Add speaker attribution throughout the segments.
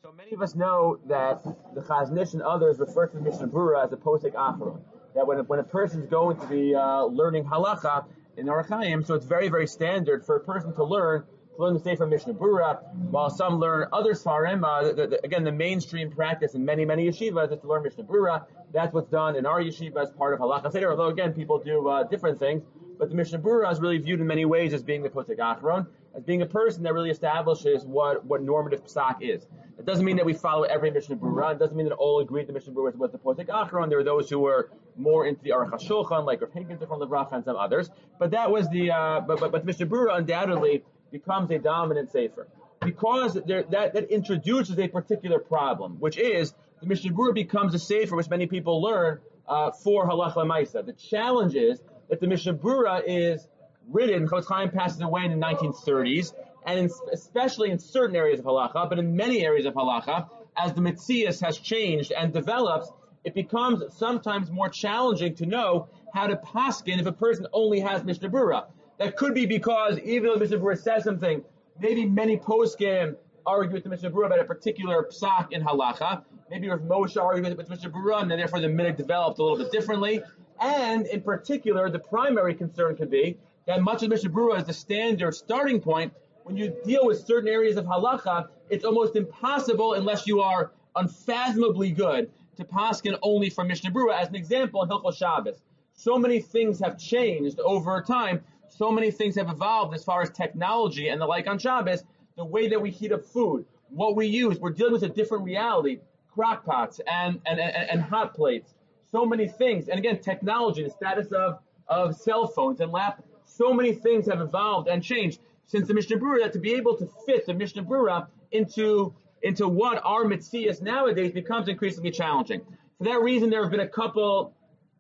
Speaker 1: So many of us know that the Chaznish and others refer to the Mishnah Berurah as a posek achron. That when a person's going to be learning halacha in Orach Chaim, so it's very, very standard for a person to learn the Sefer Mishnah Berurah, while some learn other Sfarim. Again, the mainstream practice in many, many yeshivas is to learn Mishnah Berurah. That's what's done in our yeshiva as part of halacha seder, although again, people do different things. But the Mishnah Berurah is really viewed in many ways as being the posek achron, as being a person that really establishes what normative psak is. It doesn't mean that we follow every Mishnah Berurah. It doesn't mean that all agree the Mishnah Berurah was the posek achron. There are those who were more into the Aruch HaShulchan, like Rav Higgins from Levracha and some others. But that was the but the Mishnah Berurah undoubtedly becomes a dominant sefer because that introduces a particular problem, which is the Mishnah Berurah becomes a sefer which many people learn for halacha l'maisa. The challenge is that the Mishnah Berurah is written. Chofetz Chaim passes away in the 1930s, and especially in certain areas of halacha, but in many areas of halacha, as the Metzias has changed and develops, it becomes sometimes more challenging to know how to paskin if a person only has Mishnah Berurah. That could be because even though the Mishnah Berurah says something, maybe many poskim argue with the Mishnah Berurah about a particular psak in halacha. Maybe Rav Moshe argued with Mishnah Berurah, and then therefore the minhag developed a little bit differently. And in particular, the primary concern could be that much of Mishnah Berurah is the standard starting point. When you deal with certain areas of halacha, it's almost impossible unless you are unfathomably good to paskin only from Mishnah Berurah. As an example, in Hilchos Shabbos, so many things have changed over time. So many things have evolved as far as technology and the like on Shabbos, the way that we heat up food, what we use. We're dealing with a different reality, crock pots and hot plates, so many things. And again, technology, the status of cell phones and laptops, so many things have evolved and changed since the Mishnah Berurah that to be able to fit the Mishnah Berurah into what our Metzias nowadays becomes increasingly challenging. For that reason, there have been a couple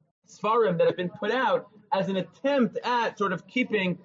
Speaker 1: Sfarim that have been put out as an attempt at sort of keeping,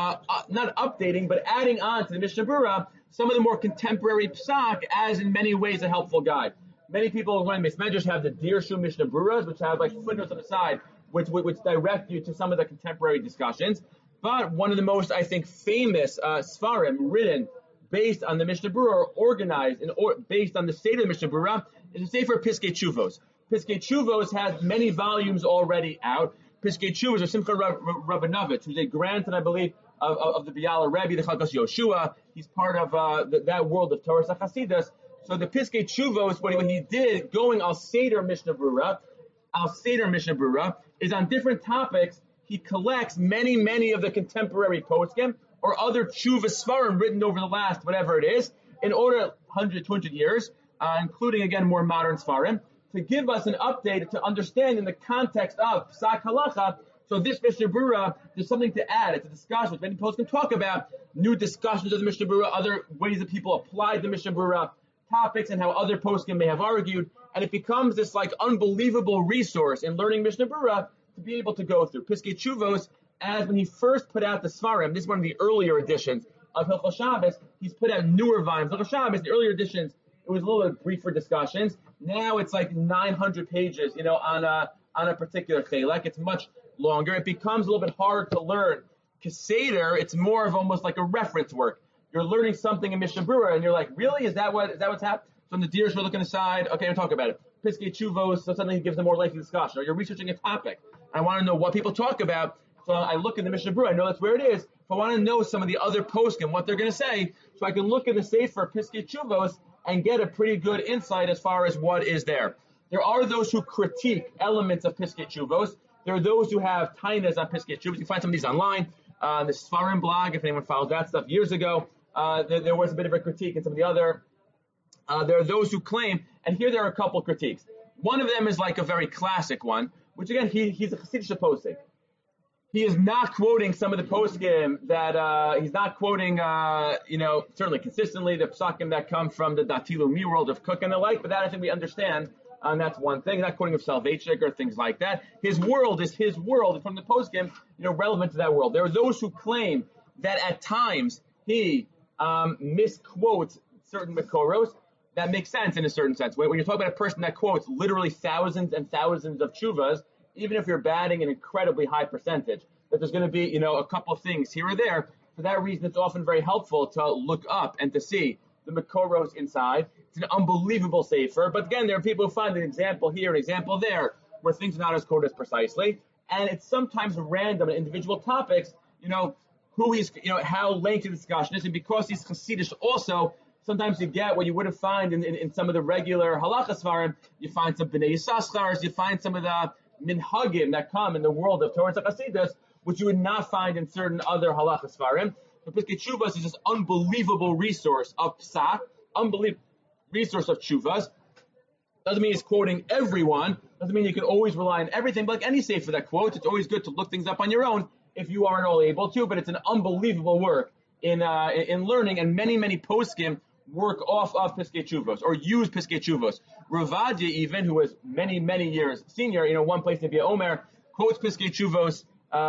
Speaker 1: not updating, but adding on to the Mishnah Berurah some of the more contemporary psak as in many ways a helpful guide. Many people, when Medrash have the Dirshu Mishnah Berurahs, which have like footnotes on the side, which direct you to some of the contemporary discussions. But one of the most, I think, famous Sfarim written based on the Mishnah Berurah, organized based on the Seder of Mishnah Berurah, is a Sefer Piskei Tshuvos. Piskei Tshuvos has many volumes already out. Piskei Tshuvos of Simcha Rabinovich, who's a grandson, I believe, of the Biala Rebbe, the Chalkas Yoshua. He's part of that world of Torah Chasidus. So the Piskei Tshuvos, what he did, going al Seder Mishnah Berurah, is on different topics. He collects many of the contemporary poskim or other tshuva svarim written over the last whatever it is, in order 100, 200 years, including again more modern svarim, to give us an update to understand in the context of psak halacha. So this Mishnah Berurah, there's something to add. It's a discussion which many people can talk about, new discussions of the Mishnah Berurah, other ways that people apply the Mishnah Berurah topics and how other poskim may have argued, and it becomes this like unbelievable resource in learning Mishnah Berurah to be able to go through. Piskei Tshuvos, as when he first put out the Sfarim, this is one of the earlier editions of Hilchos Shabbos, he's put out newer volumes. Hilchos Shabbos, the earlier editions, it was a little bit briefer discussions. Now it's like 900 pages, on a particular chelek. It's much longer. It becomes a little bit hard to learn. Keseder, it's more of almost like a reference work. You're learning something in Mishnah Berurah, and you're like, really? Is that what's happening? So the deers were looking aside. Okay, we'll talk about it. Piskei Tshuvos, so suddenly he gives a more lengthy discussion. Or you're researching a topic. I want to know what people talk about. So I look in the Mishnah Berurah. I know that's where it is. If I want to know some of the other poskim, what they're going to say, so I can look at the Sefer Piskei Tshuvos and get a pretty good insight as far as what is there. There are those who critique elements of Piskei Tshuvos. There are those who have tainas on Piskei Tshuvos. You can find some of these online. The Sfarim blog, if anyone follows that stuff years ago, there was a bit of a critique in some of the other. There are those who claim, and here there are a couple critiques. One of them is like a very classic one, which again, he's a Chassidish posting. He is not quoting some of the poskim that, he's not quoting, certainly consistently the psakim that come from the Datilu Mi world of Cook and the like, but that I think we understand, and that's one thing. He's not quoting of Soloveitchik or things like that. His world is his world, from the poskim, relevant to that world. There are those who claim that at times he misquotes certain Makoros. That makes sense in a certain sense. When you're talking about a person that quotes literally thousands and thousands of tshuvas, even if you're batting an incredibly high percentage, that there's going to be, a couple of things here or there. For that reason, it's often very helpful to look up and to see the Makoros inside. It's an unbelievable sefer. But again, there are people who find an example here, an example there, where things are not as quoted as precisely. And it's sometimes random in individual topics, who he's, how lengthy the discussion is. And because he's Hasidish also, sometimes you get what you wouldn't find in some of the regular halacha svarim. You find some Bnei Yissaschars, you find some of the minhagim that come in the world of Torah and Chassidus, which you would not find in certain other halacha svarim. So Piskei Tshuvos is this unbelievable resource of psak, unbelievable resource of tshuvas. Doesn't mean he's quoting everyone. Doesn't mean you can always rely on everything. But like any sefer that quotes, it's always good to look things up on your own if you aren't all able to. But it's an unbelievable work in learning, and many poskim work off of Piskei Tshuvos or use Piskei Tshuvos. Ravadia, even, who was many years senior, one place to be Omer, quotes Piskei Tshuvos.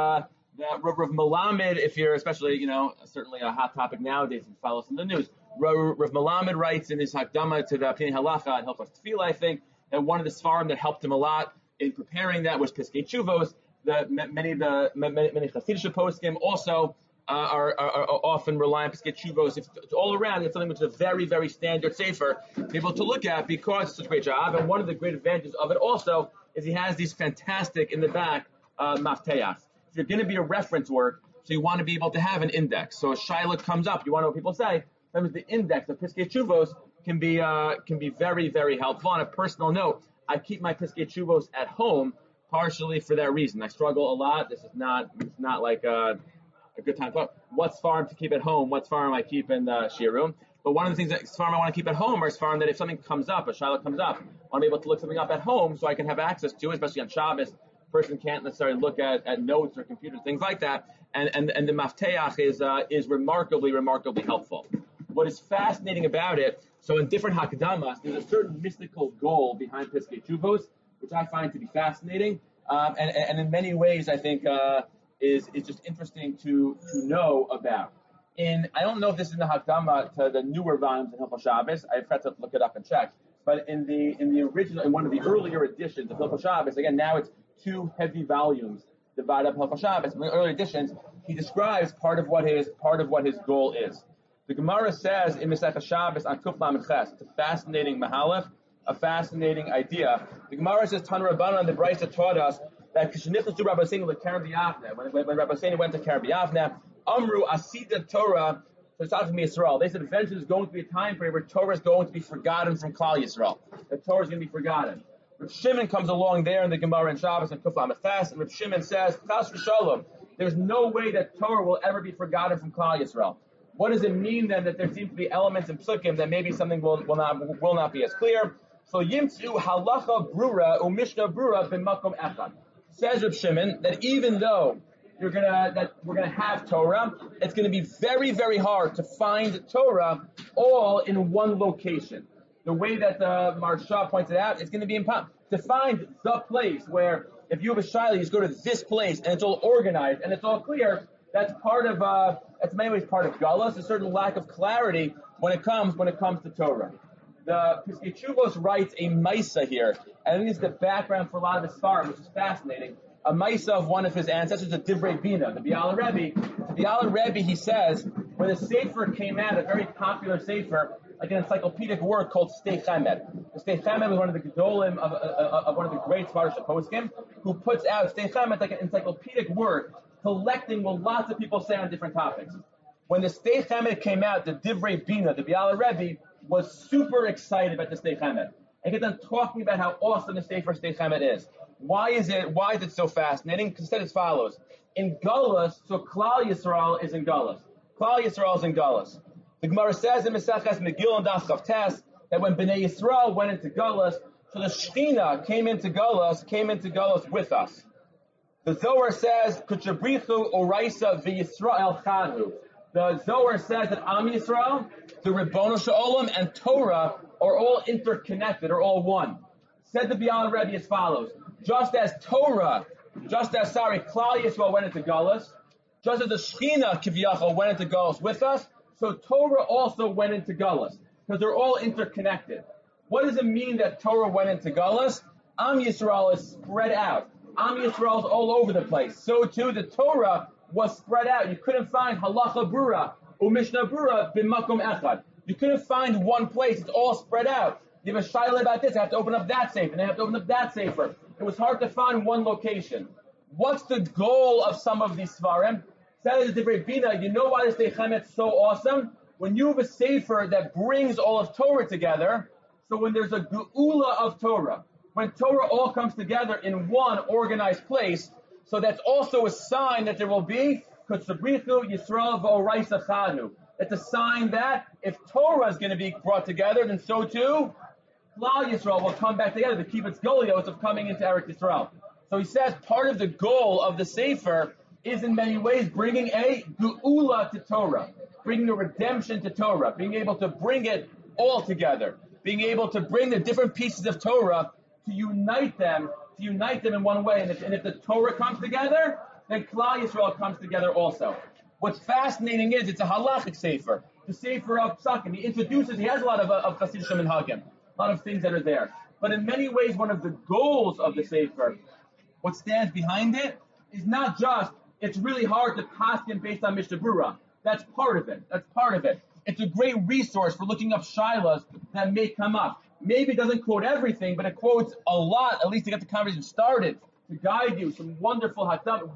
Speaker 1: That Rav Melamed, if you're especially, certainly a hot topic nowadays, if you follow some of the news, Rav Melamed writes in his Hakdama to the Pnei Halacha and Hilchos Tefillah, I think, that one of the svarim that helped him a lot in preparing that was Piskei Tshuvos. Many Hasidic poskim also are often rely on Piskei Tshuvos. It's all around. It's something which is a very standard sefer to be able to look at because it's such a great job. And one of the great advantages of it also is he has these fantastic in the back mafteach. If you're going to be a reference work, so you want to be able to have an index. So a shaila comes up, you want to know what people say. Sometimes the index of Piskei Tshuvos can be very helpful. On a personal note, I keep my Piskei Tshuvos at home partially for that reason. I struggle a lot. It's not like a good time to talk. What farm to keep at home? What farm I keep in the shiurim? But one of the things that farm I want to keep at home is farm that if something comes up, a shaila comes up, I want to be able to look something up at home so I can have access to it, especially on Shabbos. Person can't necessarily look at notes or computers, things like that, and the mafteach is remarkably helpful. What is fascinating about it, so in different hakdamas, there's a certain mystical goal behind Piskei Tshuvos, which I find to be fascinating, and in many ways I think is just interesting to know about. I don't know if this is in the hakdama to the newer volumes in Hilchos Shabbos. I've had to look it up and check, but in the original, in one of the earlier editions of Hilchos Shabbos, again now it's 2 heavy volumes divided up Hilchos Shabbos. In the early editions, he describes part of what his goal is. The Gemara says in Masechah Shabbos on Kuf Lamed Ches, it's a fascinating mahalach, a fascinating idea. The Gemara says Tana Rabbanan, the Brisa taught us that Kishnichus to Rabbi Seinu leKeren B'Yavneh, when Rabbi Seinu went to Keren B'Yavneh, Amru Asida Torah, so it's out from Yisrael. They said eventually there's going to be a time period where Torah is going to be forgotten from Klal Yisrael. The Torah is going to be forgotten. Reb Shimon comes along there in the Gemara in Shabbos and Kuf Lamed Ches, and Reb Shimon says, Chas v'shalom, there's no way that Torah will ever be forgotten from Klal Yisrael. What does it mean then that there seems to be elements in Psukim that maybe something will not be as clear? So Yimtzu halacha brura u'mishnah brura b'makom echad. Says Reb Shimon that even though we're gonna have Torah, it's gonna be very hard to find Torah all in one location. The way that the Maharsha points it out, it's going to be impossible to find the place where if you have a shaila, you just go to this place and it's all organized and it's all clear. That's part of that's in many ways part of galus, a certain lack of clarity when it comes to Torah. The Piskei Tshuvos writes a maisa here, and I think it's the background for a lot of his svarim, which is fascinating. A maisa of one of his ancestors, the Divrei Bina, the Biala Rebbe. The Biala Rebbe, he says, when the sefer came out, a very popular sefer, like an encyclopedic work called Stei Chamed. The Stei Chamed was one of the gedolim of one of the great Svardish poskim, who puts out Stei Chamed like an encyclopedic work, collecting what lots of people say on different topics. When the Stei Chamed came out, the Divrei Bina, the Biala Rebbe, was super excited about the Stei Chamed. And get them talking about how awesome the Sefer Stei Chamed is. Why is it so fascinating? Because it said as follows. In Galus, so Klal Yisrael is in Galus. Klal Yisrael is in Galus. The Gemara says in Maseches Megillah and Das Chavtes that when Bnei Yisrael went into Galus, so the Shechina came into Galus with us. The Zohar says, Kuchabrichu Oraisa v'Yisrael Chanu. The Zohar says that Am Yisrael, the Ribbono Shel and Torah are all interconnected, are all one. Said the Biala Rebbe as follows. Just as Klal Yisrael went into Galus, just as the Shechina Kiviyachal went into Galus with us, so Torah also went into Galus, because they're all interconnected. What does it mean that Torah went into Galus? Am Yisrael is spread out. Am Yisrael is all over the place. So too, the Torah was spread out. You couldn't find halacha brura or mishnah brura b'makom echad. You couldn't find one place. It's all spread out. You have a shaila about this. I have to open up that safer, and I have to open up that safer. It was hard to find one location. What's the goal of some of these svarim? Says the Divrei Bina, you know why this Dei Chemet's so awesome? When you have a sefer that brings all of Torah together, so when there's a geula of Torah, when Torah all comes together in one organized place, so that's also a sign that there will be Kutsabrichu Yisrael V'Oraisa Chadu. It's a sign that if Torah is going to be brought together, then so too, Klal Yisrael will come back together to keep its golios of coming into Eretz Yisrael. So he says part of the goal of the Sefer is in many ways bringing a geula to Torah, bringing a redemption to Torah, being able to bring it all together, being able to bring the different pieces of Torah to unite them in one way. And if the Torah comes together, then Klal Yisrael comes together also. What's fascinating is it's a halachic sefer, the sefer of Psakim. He has a lot of Chasidus and Hagim, a lot of things that are there. But in many ways, one of the goals of the sefer, what stands behind it, is not just, it's really hard to paskin based on Mishnah Berurah. That's part of it. It's a great resource for looking up shilas that may come up. Maybe it doesn't quote everything, but it quotes a lot, at least to get the conversation started, to guide you. Some wonderful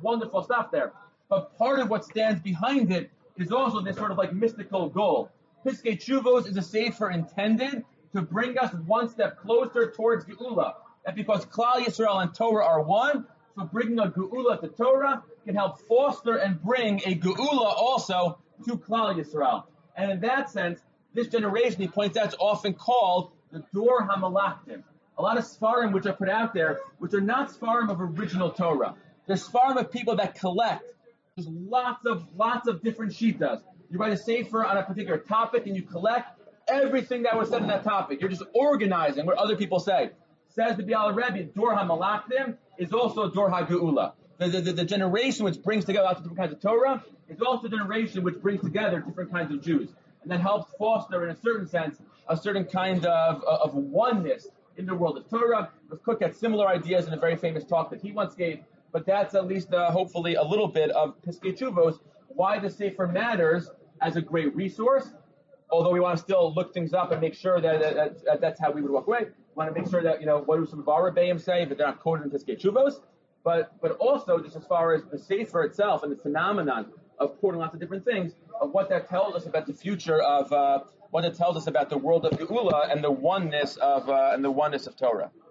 Speaker 1: stuff there. But part of what stands behind it is also this sort of like mystical goal. Piskei Teshuvos is a sefer intended to bring us one step closer towards Geula. And because Klal Yisrael and Torah are one, so bringing a Geula to Torah can help foster and bring a Geula also to Klal Yisrael. And in that sense, this generation, he points out, is often called the Dor HaMalachtim. A lot of Sfarim which are put out there, which are not Sfarim of original Torah. They're Sfarim of people that collect. There's lots of different shitas. You write a sefer on a particular topic and you collect everything that was said in that topic. You're just organizing what other people say. Says the Biala Rebbe, Dor HaMalachtim is also Dor HaGeula. The generation which brings together lots of different kinds of Torah is also a generation which brings together different kinds of Jews. And that helps foster, in a certain sense, a certain kind of oneness in the world of Torah. Rav Kook had similar ideas in a very famous talk that he once gave, but that's at least hopefully a little bit of Piskei Teshuvos, why the Sefer matters as a great resource, although we want to still look things up and make sure that that's how we would walk away. We want to make sure that, what do some of our Rebbeim say, but they're not quoted in Piskei Teshuvos, but also just as far as the Sefer itself and the phenomenon of quoting lots of different things, of what that tells us about the future of, what it tells us about the world of Geula and the oneness of Torah.